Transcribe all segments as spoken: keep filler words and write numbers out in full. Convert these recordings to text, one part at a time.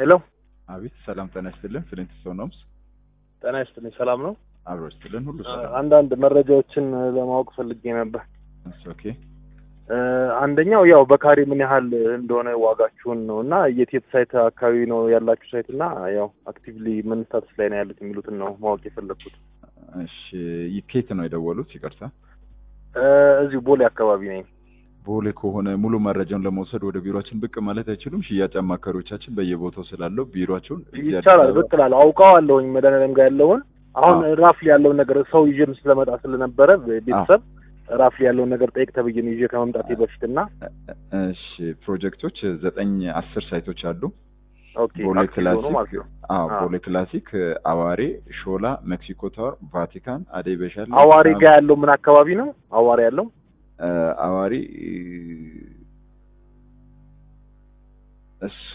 ሄሎ አቤት ሰላም ጤና ይስጥልን ፍሬንት ሶኖምስ ጤና ይስጥልኝ ሰላም ነው አብሮ ይስጥልን ሁሉ ሰላም አንዳንድ መረጃዎችን ለማወቅ ፈልጌ ነበር እሺ ኦኬ አንደኛው ያው በካሬ ምን ያህል እንደሆነ ዋጋችሁን ነውና የት ሳይት አካባቢ ነው ያላችሁ ሳይትና ያው አክቲቭሊ ምን ስታተስ ላይ ነው ያሉት የሚሉትን ነው ማወቅ የፈለኩት እሺ ይኬት ነው የደወሉት ይቅርታ እዚህ ቦሌ አካባቢ ነኝ ቦሌ ከሆነ ሙሉ መረጃውን ለመውሰድ ወደ ቢሮአችን ብቅ ማለት አይችሉም ሽያጭ አማካሪዎቻችን በየቦታው ስላለው ቢሮአቸውን ይቻላል ብቅ እላለሁ አውቀዋለሁኝ መድኃኒዓለም ጋር ያለውን አሁን ራፍሊ ያለውን ነገር ሰው ይዤም ስለመጣ ስለነበረ ቤተሰብ ራፍሊ ያለውን ነገር ጠይቅ ተብዬ ነው ይዤ ከመምጣቴ በፊትና እሺ ፕሮጀክቶች ዘጠኝ አስር ሳይቶች አሉ ኦኬ ቦሌ ክላሲክ አዎ ቦሌ ክላሲክ አዋሬ ሾላ ሜክሲኮ ታወር ቫቲካን አደይ በሻል አዋሬ ጋር ያለው ምን አካባቢ ነው አዋሬ ያለው አዋሪ እሱ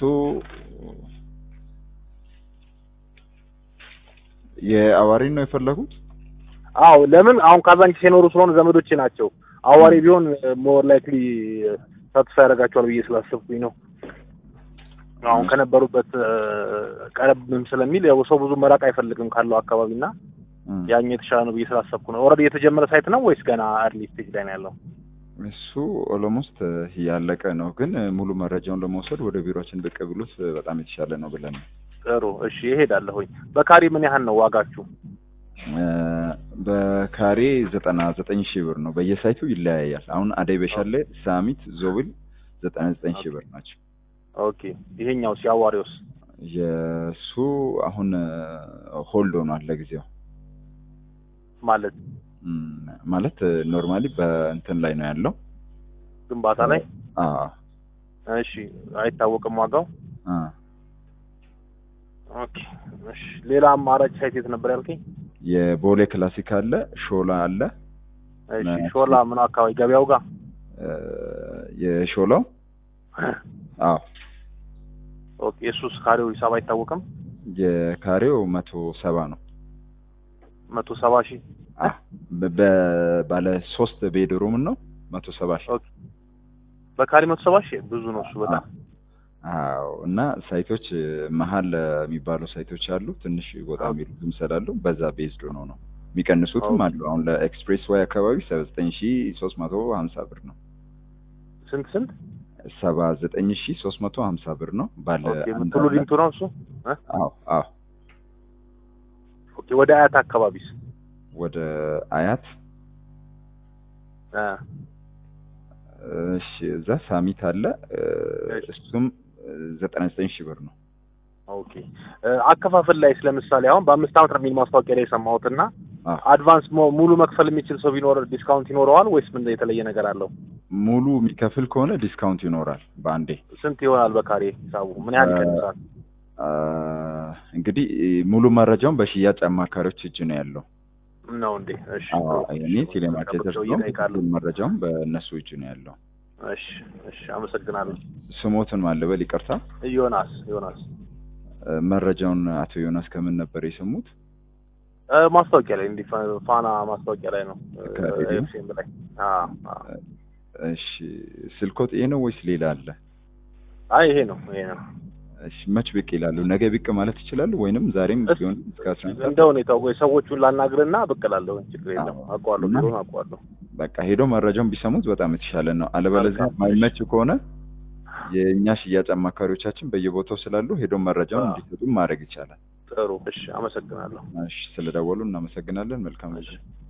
የአዋሪ ነው የፈለጉት አው ለምን አሁን ካዛንቺስ የኖሩ ስለሆነ ዘመዶቼ ናቸው አዋሪ ቢሆን ሞር ላይክሊ ሳትስፋይ ያደርጋቸዋል ብዬ ስላሰብኩኝ ነው አሁን ከነበሩበት ቀረብም ስለሚል ያው ሰው ብዙ መራቅ አይፈልግም ካለው አካባቢና ያኝ የተሻለ ነው ብዬ ስላሰብኩ ነው ኦሬዲ የተጀመረ ሳይት ነው ወይስ ገና አርሊ ስቴጅ ላይ ነው ያለው እሱ ኦልሞስት ያለቀ ነው ግን ሙሉ መረጃውን ለመውሰድ ወደ ቢሮአችን ብቅ ብሉት በጣም የተሻለ ነው ብለን ነው ጥሩ እሺ እሄዳለሁኝ በካሬ ምን ያህል ነው ዋጋችሁ በካሬ ዘጠና ዘጠኝ ሺህ ብር ነው በየሳይቱ ይለያያል አሁን አደይ በሻለ ሳሚት ዞብል ዘጠና ዘጠኝ ሺህ ብር ናቸው ኦኬ ይሄኛው ሲያዋሪውስ የሱ አሁን ሆልድ ሆኗል ለጊዜው ማለት ማለት ኖርማሊ በእንትን ላይ ነው ያለው ግንባታ ላይ አዎ እሺ አይታወቅም ዋጋው አ ኦኬ እሺ ሌላ አማራጭ ሳይት የት ነበር ያልከኝ የቦሌ ክላሲክ አለ ሾላ አለ እሺ ሾላ ምን አካባቢ ገበያው ጋር የሾላው አዎ ኦኬ እሱስ ካሬው ሂሳብ አይታወቅም የካሬው መቶ ሰባ ነው መቶ ሰባ ሺህ አ በባለ ሶስት ቤድሩም ነው መቶ ሰባ ሺህ ኦኬ በካሬ መቶ ሰባ ሺህ ብዙ ነው እሱ በጣም አዎ እና ሳይቶች መሃል የሚባሉ ሳይቶች አሉ ትንሽ ወጣ የሚሉም ስላሉ በዛ ቤዝድ ነው ነው የሚቀንሱትም አሉ አሁን ለኤክስፕሬስ ዋይ አካባቢ ሰባ ዘጠኝ ሺህ ሶስት መቶ ሀምሳ ብር ነው ስንት ስንት ሰባ ዘጠኝ ሺህ ሶስት መቶ ሀምሳ ብር ነው ባለ ኦኬ ምን ሊንቱ ነው እሱ አዎ አዎ ኦኬ ወደ አያት አካባቢስ ወደ አያት አ እሺ እዛ ሳሚት አለ እሱም ዘጠና ዘጠኝ ሺህ ብር ነው ኦኬ አከፋፈል ላይ ስለምሳሌ አሁን በአምስት አመት ነው ማስታወቂያ ላይ ሰማሁትና አድቫንስ ሙሉ መክፈል የሚችል ሰው ቢኖር ዲስካውንት ይኖረዋል ወይስ ምን የተለየ ነገር አለው ሙሉ የሚከፍል ከሆነ ዲስካውንት ይኖራል ባንዴ ስንት ይሆናል በካሬ ሂሳቡ ምን ያህል ይቀንሳል እንግዲህ ሙሉ መረጃውን በሽያጭ አማካሪዎች እጅ ነው ያለው ነው እንዴ እሺ አዎ እኔ ቴሌማርኬተር ነው መረጃውን በእነሱ እጅ ነው ያለው እሺ እሺ አመሰግናለሁ ስሞትን ማለበል ይቅርታ ዮናስ ዮናስ መረጃውን አቶ ዮናስ ከምን ነበር የሰሙት ማስታወቂያ ላይ እንዲ ፋና ማስታወቂያ ላይ ነው ኤፍኤም ላይ አዎ እሺ ስልኮት ይሄ ነው ወይስ ሌላ አለ አይ ይሄ ነው ይሄ ነው እሺ መች ብቅ ይላሉ ነገ ብቅ ማለት ይችላል ወይንም ዛሬም ቢሆን እስከ አስራ አንድ እንደው ነው ታው ሰዎቹን ላናግርና ብቅ እላለሁ ችግር የለም አቋዋለሁ ቢሆን አቋዋለሁ በቃ ሄዶ መረጃውን ቢሰሙት በጣም የተሻለ ነው አለበለዚያ ማይመች ከሆነ የኛ ሽያጭ አማካሪዎቻችን በየቦታው ስላሉ ሄዶ መረጃውን እንዲሰጡ ማድረግ ይቻላል ጥሩ እሺ አመሰግናለሁ እሺ ስለደወሉ እናመሰግናለን መልካም እሺ